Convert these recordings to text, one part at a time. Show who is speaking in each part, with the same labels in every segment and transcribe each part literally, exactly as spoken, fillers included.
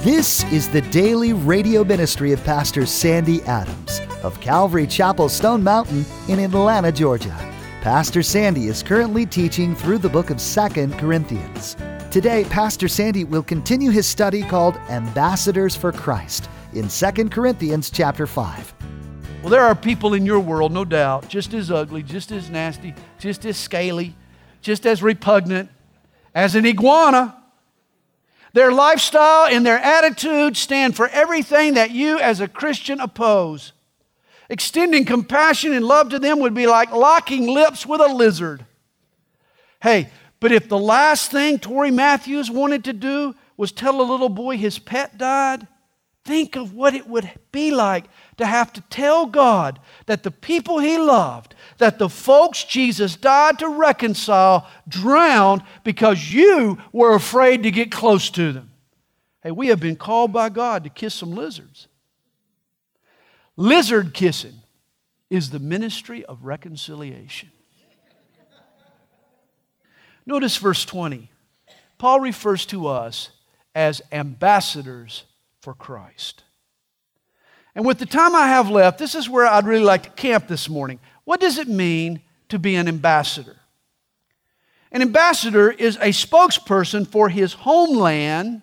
Speaker 1: This is the daily radio ministry of Pastor Sandy Adams of Calvary Chapel Stone Mountain in Atlanta, Georgia. Pastor Sandy is currently teaching through the book of Second Corinthians. Today, Pastor Sandy will continue his study called Ambassadors for Christ in Second Corinthians chapter five.
Speaker 2: Well, there are people in your world, no doubt, just as ugly, just as nasty, just as scaly, just as repugnant as an iguana. Their lifestyle and their attitude stand for everything that you as a Christian oppose. Extending compassion and love to them would be like locking lips with a lizard. Hey, but if the last thing Tory Matthews wanted to do was tell a little boy his pet died, think of what it would be like to have to tell God that the people He loved, that the folks Jesus died to reconcile, drowned because you were afraid to get close to them. Hey, we have been called by God to kiss some lizards. Lizard kissing is the ministry of reconciliation. Notice verse twenty. Paul refers to us as ambassadors for Christ. And with the time I have left, this is where I'd really like to camp this morning. What does it mean to be an ambassador? An ambassador is a spokesperson for his homeland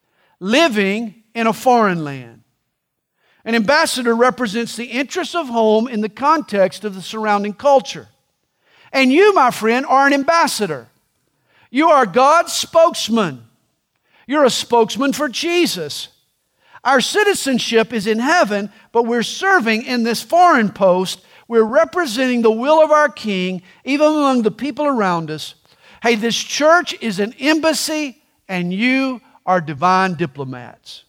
Speaker 2: living in a foreign land. An ambassador represents the interests of home in the context of the surrounding culture. And you, my friend, are an ambassador. You are God's spokesman. You're a spokesman for Jesus. Our citizenship is in heaven, but we're serving in this foreign post. We're representing the will of our King, even among the people around us. Hey, this church is an embassy, and you are divine diplomats.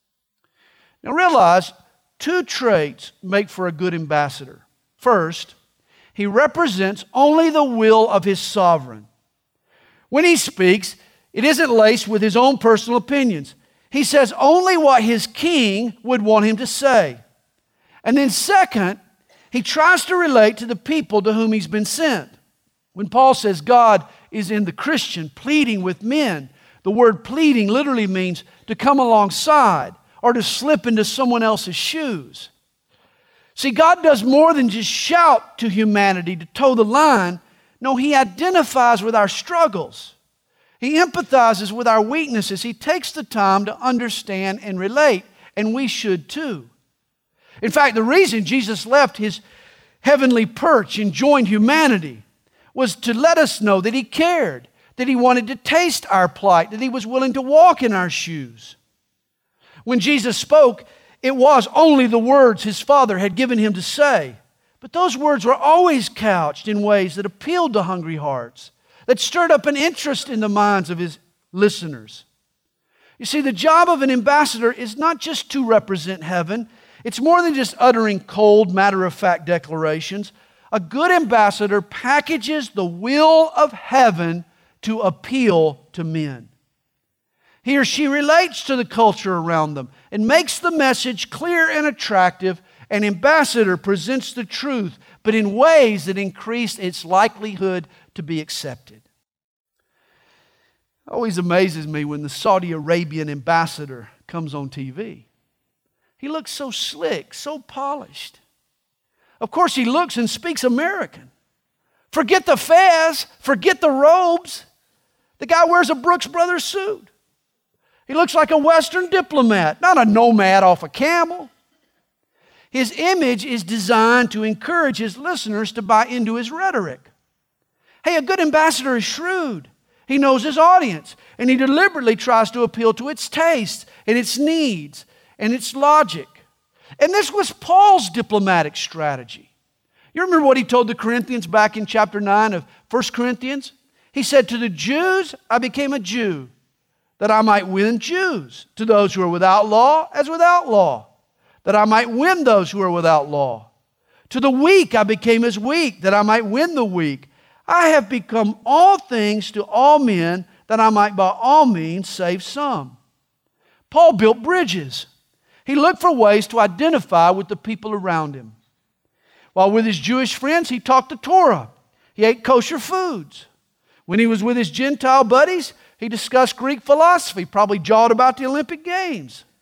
Speaker 2: Now realize, two traits make for a good ambassador. First, he represents only the will of his sovereign. When he speaks, it isn't laced with his own personal opinions. He says only what his king would want him to say. And then second, he tries to relate to the people to whom he's been sent. When Paul says God is in the Christian pleading with men, the word pleading literally means to come alongside or to slip into someone else's shoes. See, God does more than just shout to humanity to toe the line. No, He identifies with our struggles. He empathizes with our weaknesses. He takes the time to understand and relate, and we should too. In fact, the reason Jesus left His heavenly perch and joined humanity was to let us know that He cared, that He wanted to taste our plight, that He was willing to walk in our shoes. When Jesus spoke, it was only the words His Father had given Him to say. But those words were always couched in ways that appealed to hungry hearts, that stirred up an interest in the minds of His listeners. You see, the job of an ambassador is not just to represent heaven. It's more than just uttering cold, matter-of-fact declarations. A good ambassador packages the will of heaven to appeal to men. He or she relates to the culture around them and makes the message clear and attractive. An ambassador presents the truth, but in ways that increase its likelihood to be accepted. It always amazes me when the Saudi Arabian ambassador comes on T V. He looks so slick, so polished. Of course, he looks and speaks American. Forget the fez, forget the robes. The guy wears a Brooks Brothers suit. He looks like a Western diplomat, not a nomad off a camel. His image is designed to encourage his listeners to buy into his rhetoric. Hey, a good ambassador is shrewd. He knows his audience, and he deliberately tries to appeal to its tastes and its needs and its logic. And this was Paul's diplomatic strategy. You remember what he told the Corinthians back in chapter nine of First Corinthians? He said, "To the Jews I became a Jew, that I might win Jews. To those who are without law, as without law, that I might win those who are without law. To the weak I became as weak, that I might win the weak. I have become all things to all men, that I might by all means save some." Paul built bridges. He looked for ways to identify with the people around him. While with his Jewish friends, he talked the Torah. He ate kosher foods. When he was with his Gentile buddies, he discussed Greek philosophy, probably jawed about the Olympic Games.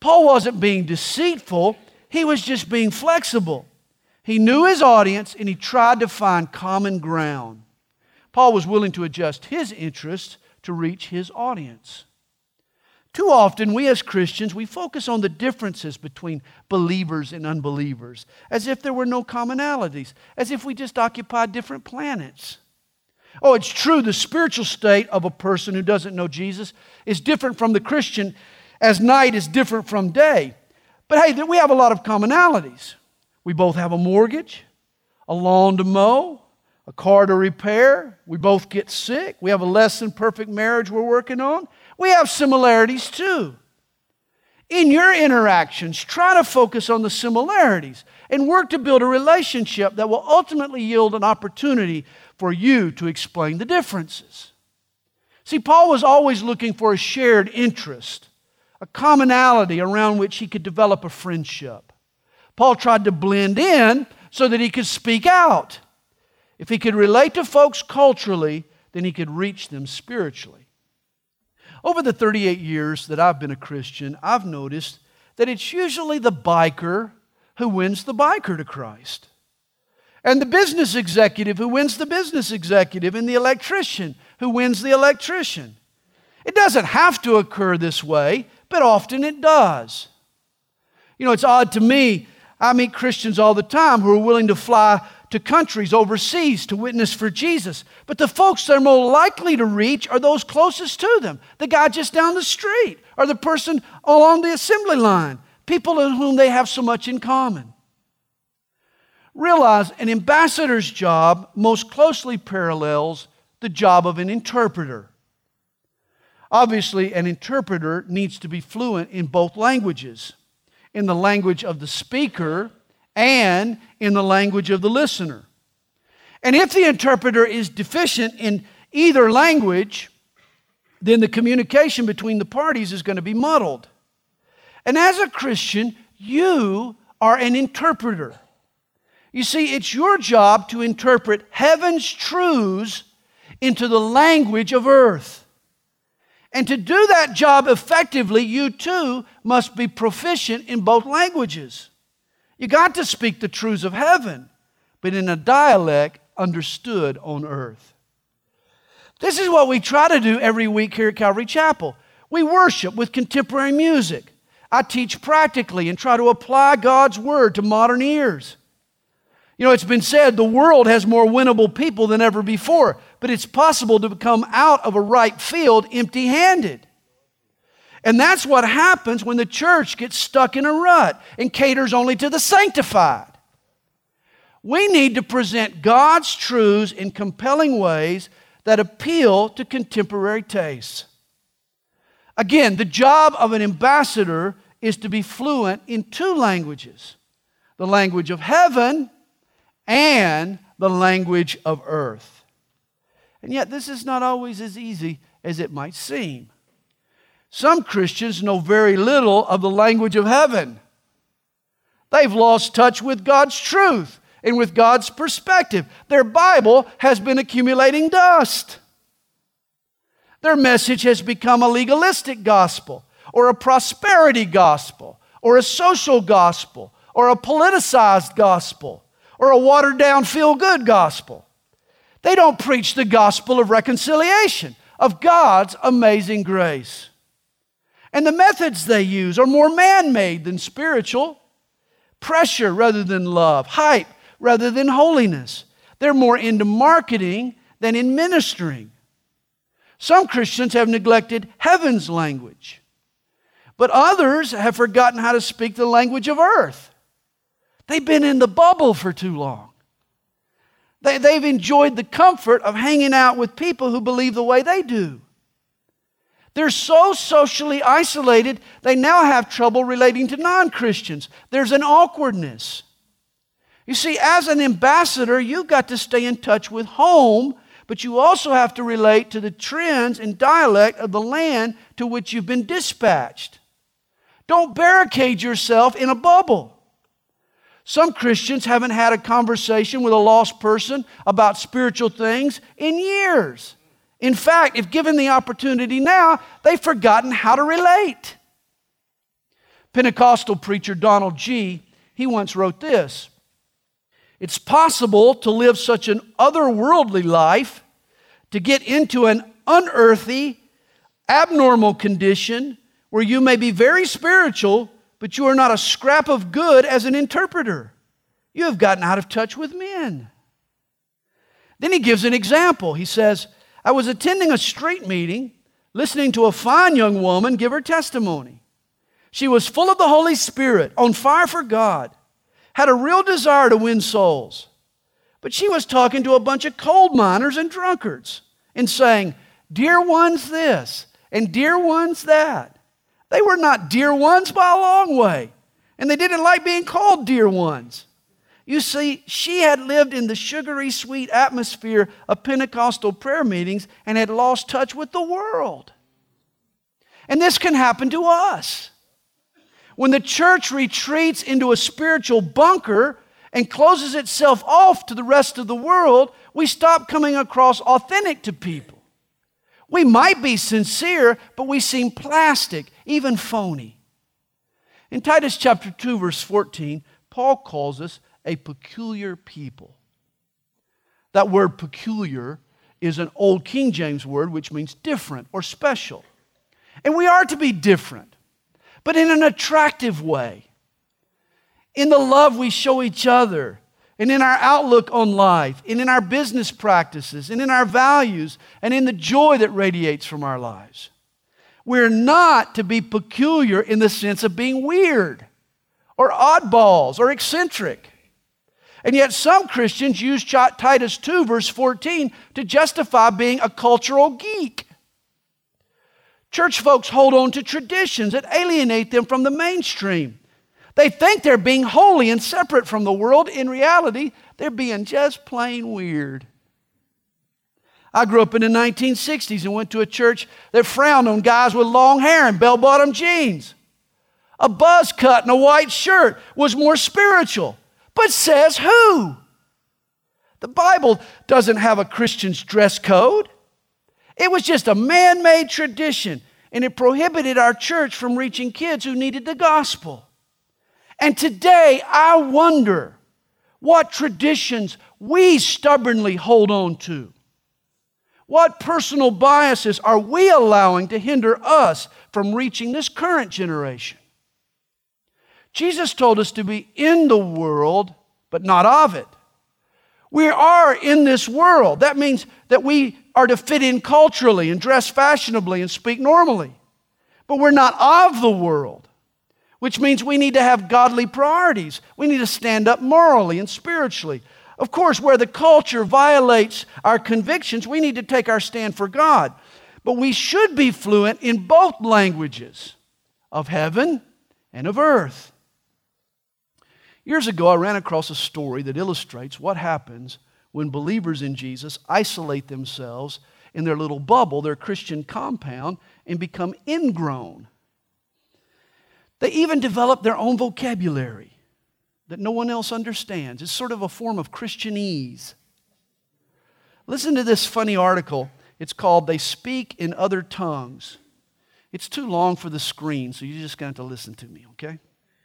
Speaker 2: Paul wasn't being deceitful. He was just being flexible. He knew his audience and he tried to find common ground. Paul was willing to adjust his interests to reach his audience. Too often, we as Christians, we focus on the differences between believers and unbelievers, as if there were no commonalities, as if we just occupied different planets. Oh, it's true, the spiritual state of a person who doesn't know Jesus is different from the Christian, as night is different from day. But hey, we have a lot of commonalities. We both have a mortgage, a lawn to mow, a car to repair. We both get sick. We have a less than perfect marriage we're working on. We have similarities too. In your interactions, try to focus on the similarities and work to build a relationship that will ultimately yield an opportunity for you to explain the differences. See, Paul was always looking for a shared interest, a commonality around which he could develop a friendship. Paul tried to blend in so that he could speak out. If he could relate to folks culturally, then he could reach them spiritually. Over the thirty-eight years that I've been a Christian, I've noticed that it's usually the biker who wins the biker to Christ, and the business executive who wins the business executive, and the electrician who wins the electrician. It doesn't have to occur this way, but often it does. You know, it's odd to me. I meet Christians all the time who are willing to fly to countries overseas to witness for Jesus. But the folks they're more likely to reach are those closest to them. The guy just down the street, or the person along the assembly line. People in whom they have so much in common. Realize an ambassador's job most closely parallels the job of an interpreter. Obviously, an interpreter needs to be fluent in both languages, in the language of the speaker and in the language of the listener. And if the interpreter is deficient in either language, then the communication between the parties is going to be muddled. And as a Christian, you are an interpreter. You see, it's your job to interpret heaven's truths into the language of earth. And to do that job effectively, you too must be proficient in both languages. You got to speak the truths of heaven, but in a dialect understood on earth. This is what we try to do every week here at Calvary Chapel. We worship with contemporary music. I teach practically and try to apply God's Word to modern ears. You know, it's been said the world has more winnable people than ever before, but it's possible to come out of a ripe field empty-handed. And that's what happens when the church gets stuck in a rut and caters only to the sanctified. We need to present God's truths in compelling ways that appeal to contemporary tastes. Again, the job of an ambassador is to be fluent in two languages, the language of heaven and the language of earth. And yet this is not always as easy as it might seem. Some Christians know very little of the language of heaven. They've lost touch with God's truth and with God's perspective. Their Bible has been accumulating dust. Their message has become a legalistic gospel, or a prosperity gospel, or a social gospel, or a politicized gospel, or a watered-down feel-good gospel. They don't preach the gospel of reconciliation, of God's amazing grace. And the methods they use are more man-made than spiritual. Pressure rather than love. Hype rather than holiness. They're more into marketing than in ministering. Some Christians have neglected heaven's language. But others have forgotten how to speak the language of earth. They've been in the bubble for too long. They, they've enjoyed the comfort of hanging out with people who believe the way they do. They're so socially isolated, they now have trouble relating to non-Christians. There's an awkwardness. You see, as an ambassador, you've got to stay in touch with home, but you also have to relate to the trends and dialect of the land to which you've been dispatched. Don't barricade yourself in a bubble. Some Christians haven't had a conversation with a lost person about spiritual things in years. In fact, if given the opportunity now, they've forgotten how to relate. Pentecostal preacher Donald G., he once wrote this: "It's possible to live such an otherworldly life, to get into an unearthly, abnormal condition where you may be very spiritual, but you are not a scrap of good as an interpreter. You have gotten out of touch with men." Then he gives an example. He says, "I was attending a street meeting, listening to a fine young woman give her testimony. She was full of the Holy Spirit, on fire for God, had a real desire to win souls. But she was talking to a bunch of coal miners and drunkards and saying, 'Dear ones this, and dear ones that.' They were not dear ones by a long way, and they didn't like being called dear ones. You see, she had lived in the sugary sweet atmosphere of Pentecostal prayer meetings and had lost touch with the world." And this can happen to us. When the church retreats into a spiritual bunker and closes itself off to the rest of the world, we stop coming across authentic to people. We might be sincere, but we seem plastic, even phony. In Titus chapter two, verse fourteen, Paul calls us a peculiar people. That word peculiar is an old King James word which means different or special. And we are to be different, but in an attractive way. In the love we show each other, and in our outlook on life, and in our business practices, and in our values, and in the joy that radiates from our lives. We're not to be peculiar in the sense of being weird, or oddballs, or eccentric. And yet some Christians use Titus two, verse fourteen, to justify being a cultural geek. Church folks hold on to traditions that alienate them from the mainstream. They think they're being holy and separate from the world. In reality, they're being just plain weird. I grew up in the nineteen sixties and went to a church that frowned on guys with long hair and bell-bottom jeans. A buzz cut and a white shirt was more spiritual. But says who? The Bible doesn't have a Christian's dress code. It was just a man-made tradition, and it prohibited our church from reaching kids who needed the gospel. And today, I wonder what traditions we stubbornly hold on to. What personal biases are we allowing to hinder us from reaching this current generation? Jesus told us to be in the world, but not of it. We are in this world. That means that we are to fit in culturally and dress fashionably and speak normally. But we're not of the world, which means we need to have godly priorities. We need to stand up morally and spiritually. Of course, where the culture violates our convictions, we need to take our stand for God. But we should be fluent in both languages, of heaven and of earth. Years ago, I ran across a story that illustrates what happens when believers in Jesus isolate themselves in their little bubble, their Christian compound, and become ingrown. They even develop their own vocabulary that no one else understands. It's sort of a form of Christianese. Listen to this funny article. It's called "They Speak in Other Tongues." It's too long for the screen, so you're just going to have to listen to me, okay?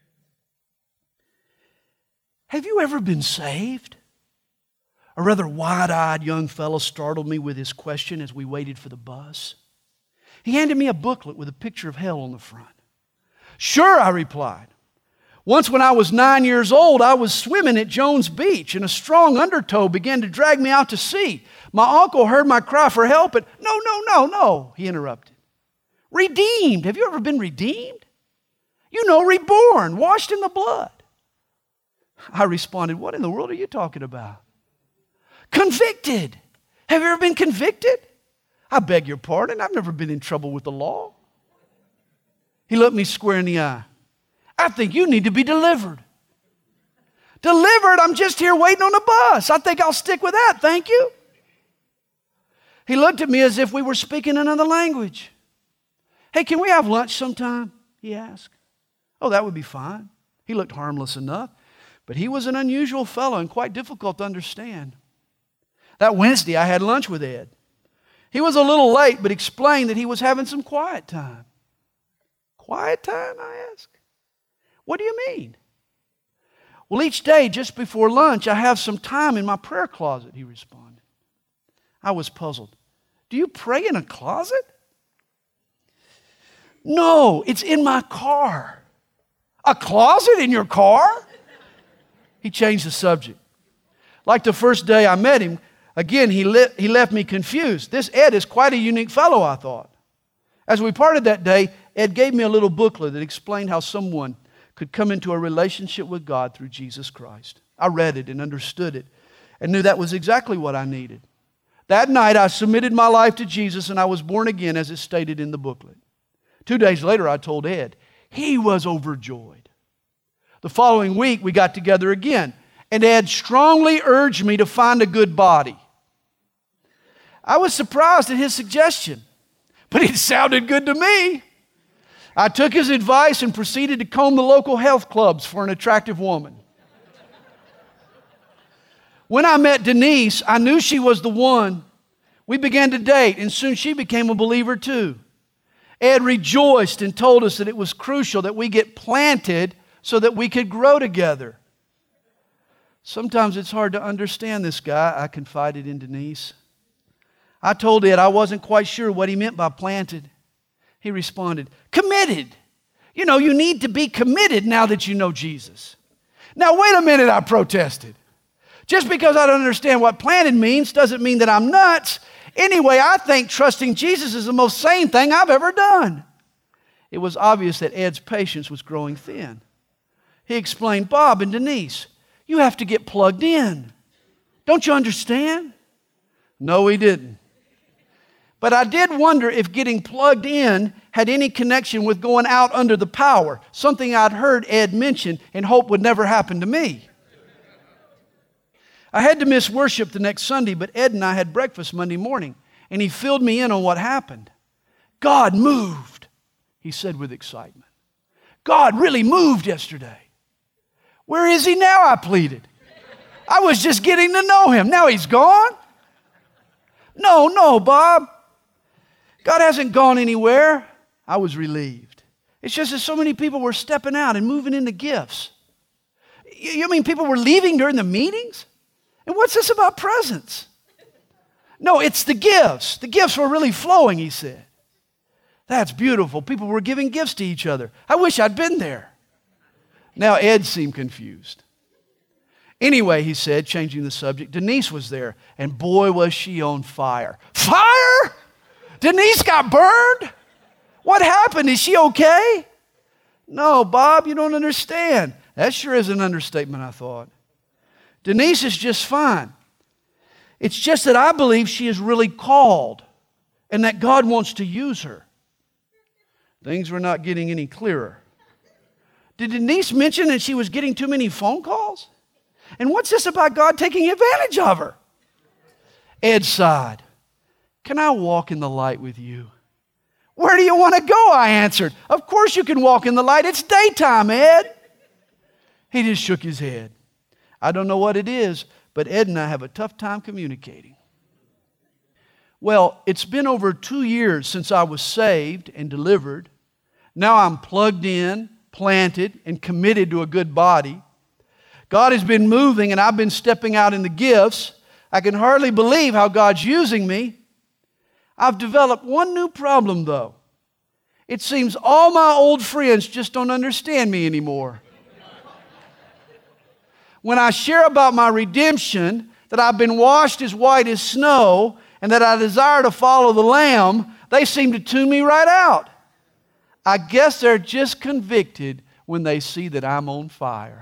Speaker 2: Have you ever been saved? A rather wide-eyed young fellow startled me with his question as we waited for the bus. He handed me a booklet with a picture of hell on the front. "Sure," I replied. "Once when I was nine years old, I was swimming at Jones Beach, and a strong undertow began to drag me out to sea. My uncle heard my cry for help, and..." "No, no, no, no," he interrupted. "Redeemed. Have you ever been redeemed? You know, reborn, washed in the blood." I responded, "What in the world are you talking about?" "Convicted. Have you ever been convicted?" "I beg your pardon. I've never been in trouble with the law." He looked me square in the eye. "I think you need to be delivered." "Delivered? I'm just here waiting on a bus. I think I'll stick with that, thank you." He looked at me as if we were speaking another language. "Hey, can we have lunch sometime?" he asked. "Oh, that would be fine." He looked harmless enough, but he was an unusual fellow and quite difficult to understand. That Wednesday, I had lunch with Ed. He was a little late, but explained that he was having some quiet time. "Quiet time?" I asked. What do you mean? Well, each day just before lunch, I have some time in my prayer closet, he responded. I was puzzled. Do you pray in a closet? No, it's in my car. A closet in your car? He changed the subject. Like the first day I met him, again, he, le- he left me confused. This Ed is quite a unique fellow, I thought. As we parted that day, Ed gave me a little booklet that explained how someone could come into a relationship with God through Jesus Christ. I read it and understood it and knew that was exactly what I needed. That night, I submitted my life to Jesus and I was born again as it stated in the booklet. Two days later, I told Ed. He was overjoyed. The following week, we got together again, and Ed strongly urged me to find a good body. I was surprised at his suggestion, but it sounded good to me. I took his advice and proceeded to comb the local health clubs for an attractive woman. When I met Denise, I knew she was the one. We began to date, and soon she became a believer too. Ed rejoiced and told us that it was crucial that we get planted so that we could grow together. Sometimes it's hard to understand this guy, I confided in Denise. I told Ed I wasn't quite sure what he meant by planted. He responded, committed. You know, you need to be committed now that you know Jesus. Now, wait a minute, I protested. Just because I don't understand what planted means doesn't mean that I'm nuts. Anyway, I think trusting Jesus is the most sane thing I've ever done. It was obvious that Ed's patience was growing thin. He explained, Bob and Denise, you have to get plugged in. Don't you understand? No, he didn't. But I did wonder if getting plugged in had any connection with going out under the power, something I'd heard Ed mention and hoped would never happen to me. I had to miss worship the next Sunday, but Ed and I had breakfast Monday morning, and he filled me in on what happened. God moved, he said with excitement. God really moved yesterday. Where is he now, I pleaded. I was just getting to know him. Now he's gone? No, no, Bob. God hasn't gone anywhere. I was relieved. It's just that so many people were stepping out and moving into gifts. You mean people were leaving during the meetings? And what's this about presents? No, it's the gifts. The gifts were really flowing, he said. That's beautiful. People were giving gifts to each other. I wish I'd been there. Now Ed seemed confused. Anyway, he said, changing the subject, Denise was there, and boy, was she on fire. Fire? Denise got burned? What happened? Is she okay? No, Bob, you don't understand. That sure is an understatement, I thought. Denise is just fine. It's just that I believe she is really called and that God wants to use her. Things were not getting any clearer. Did Denise mention that she was getting too many phone calls? And what's this about God taking advantage of her? Ed sighed. Can I walk in the light with you? Where do you want to go? I answered. Of course you can walk in the light. It's daytime, Ed. He just shook his head. I don't know what it is, but Ed and I have a tough time communicating. Well, it's been over two years since I was saved and delivered. Now I'm plugged in, planted, and committed to a good body. God has been moving and I've been stepping out in the gifts. I can hardly believe how God's using me. I've developed one new problem, though. It seems all my old friends just don't understand me anymore. When I share about my redemption, that I've been washed as white as snow, and that I desire to follow the Lamb, they seem to tune me right out. I guess they're just convicted when they see that I'm on fire.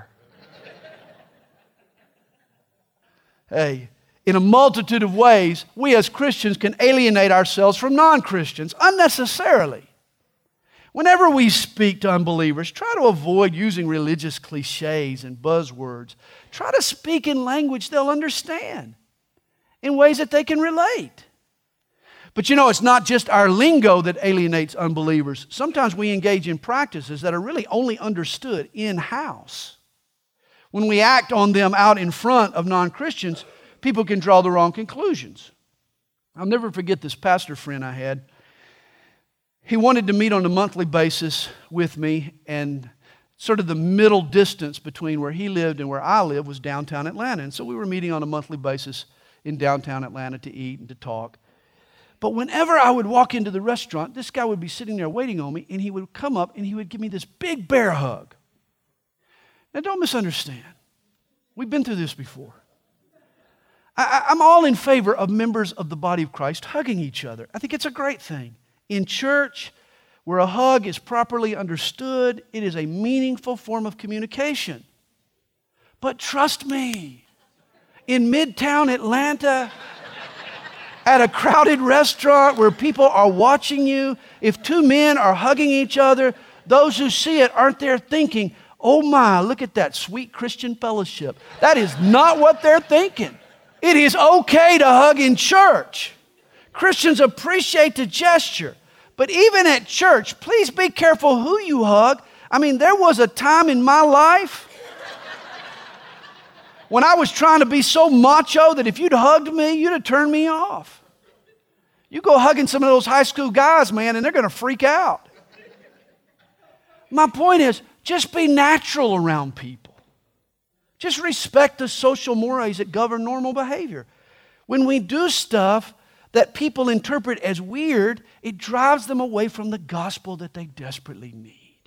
Speaker 2: Hey, in a multitude of ways, we as Christians can alienate ourselves from non-Christians unnecessarily. Whenever we speak to unbelievers, try to avoid using religious cliches and buzzwords. Try to speak in language they'll understand, in ways that they can relate. But you know, it's not just our lingo that alienates unbelievers. Sometimes we engage in practices that are really only understood in-house. When we act on them out in front of non-Christians, people can draw the wrong conclusions. I'll never forget this pastor friend I had. He wanted to meet on a monthly basis with me and sort of the middle distance between where he lived and where I live was downtown Atlanta. And so we were meeting on a monthly basis in downtown Atlanta to eat and to talk. But whenever I would walk into the restaurant, this guy would be sitting there waiting on me, and he would come up and he would give me this big bear hug. Now, don't misunderstand. We've been through this before. I, I'm all in favor of members of the body of Christ hugging each other. I think it's a great thing. In church, where a hug is properly understood, it is a meaningful form of communication. But trust me, in Midtown Atlanta, at a crowded restaurant where people are watching you, if two men are hugging each other, those who see it aren't there thinking, oh my, look at that sweet Christian fellowship. That is not what they're thinking. It is okay to hug in church. Christians appreciate the gesture. But even at church, please be careful who you hug. I mean, there was a time in my life when I was trying to be so macho that if you'd hugged me, you'd have turned me off. You go hugging some of those high school guys, man, and they're going to freak out. My point is, just be natural around people. Just respect the social mores that govern normal behavior. When we do stuff that people interpret as weird, it drives them away from the gospel that they desperately need.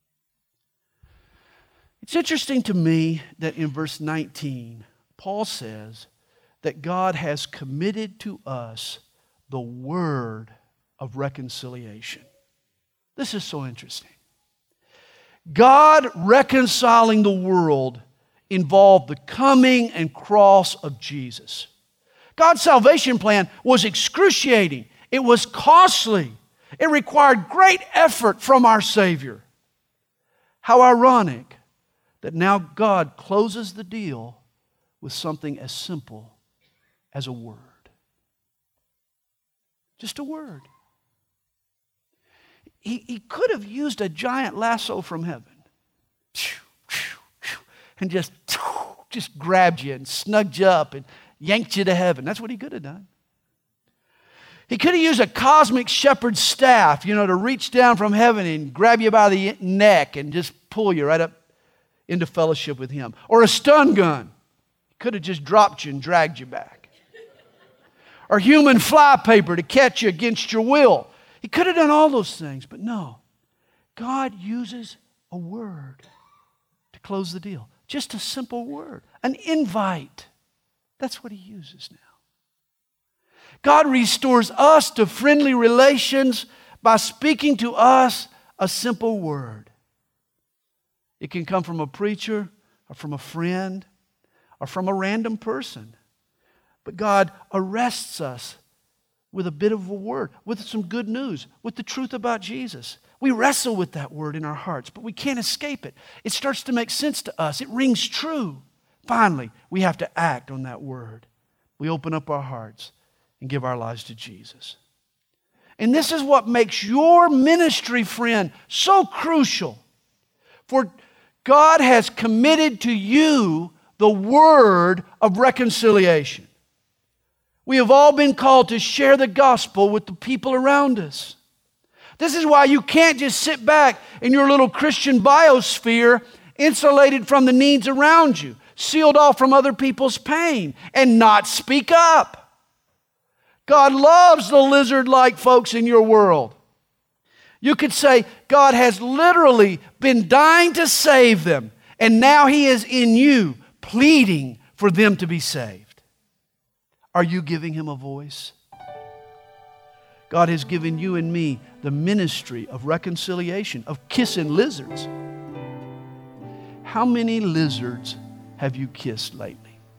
Speaker 2: It's interesting to me that in verse nineteen, Paul says that God has committed to us the word of reconciliation. This is so interesting. God reconciling the world involved the coming and cross of Jesus. God's salvation plan was excruciating. It was costly. It required great effort from our Savior. How ironic that now God closes the deal with something as simple as a word. Just a word. He, he could have used a giant lasso from heaven and just, just grabbed you and snugged you up and yanked you to heaven. That's what he could have done. He could have used a cosmic shepherd's staff, you know, to reach down from heaven and grab you by the neck and just pull you right up into fellowship with him. Or a stun gun. He could have just dropped you and dragged you back. Or human flypaper to catch you against your will. He could have done all those things, but no. God uses a word to close the deal. Just a simple word. An invite. That's what he uses now. God restores us to friendly relations by speaking to us a simple word. It can come from a preacher or from a friend or from a random person. But God arrests us with a bit of a word, with some good news, with the truth about Jesus. We wrestle with that word in our hearts, but we can't escape it. It starts to make sense to us. It rings true. Finally, we have to act on that word. We open up our hearts and give our lives to Jesus. And this is what makes your ministry, friend, so crucial. For God has committed to you the word of reconciliation. We have all been called to share the gospel with the people around us. This is why you can't just sit back in your little Christian biosphere, insulated from the needs around you, sealed off from other people's pain, and not speak up. God loves the lizard-like folks in your world. You could say God has literally been dying to save them, and now He is in you, pleading for them to be saved. Are you giving Him a voice? God has given you and me the ministry of reconciliation, of kissing lizards. How many lizards have you kissed lately?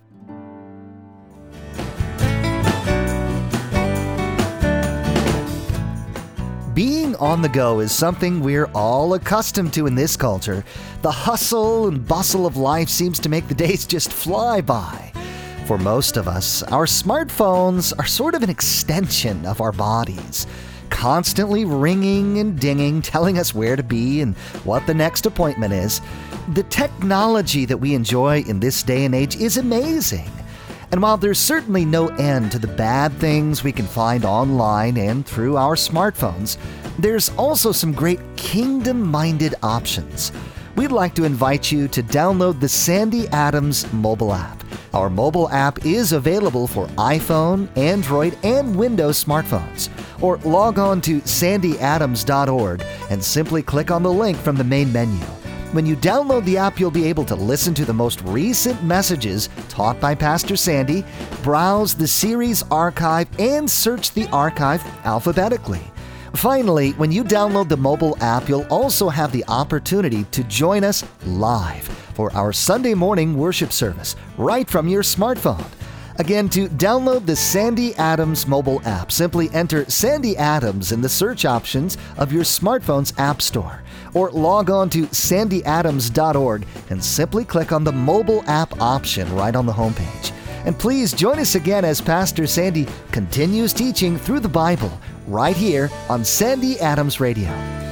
Speaker 1: Being on the go is something we're all accustomed to in this culture. The hustle and bustle of life seems to make the days just fly by. For most of us, our smartphones are sort of an extension of our bodies, constantly ringing and dinging, telling us where to be and what the next appointment is. The technology that we enjoy in this day and age is amazing. And while there's certainly no end to the bad things we can find online and through our smartphones, there's also some great kingdom-minded options. we'd like to invite you to download the Sandy Adams mobile app. Our mobile app is available for iPhone, Android, and Windows smartphones. Or log on to sandy adams dot org and simply click on the link from the main menu. When you download the app, you'll be able to listen to the most recent messages taught by Pastor Sandy, browse the series archive, and search the archive alphabetically. Finally, when you download the mobile app, you'll also have the opportunity to join us live for our Sunday morning worship service right from your smartphone. Again, to download the Sandy Adams mobile app, simply enter Sandy Adams in the search options of your smartphone's app store, or log on to sandy adams dot org and simply click on the mobile app option right on the homepage. And please join us again as Pastor Sandy continues teaching through the Bible right here on Sandy Adams Radio.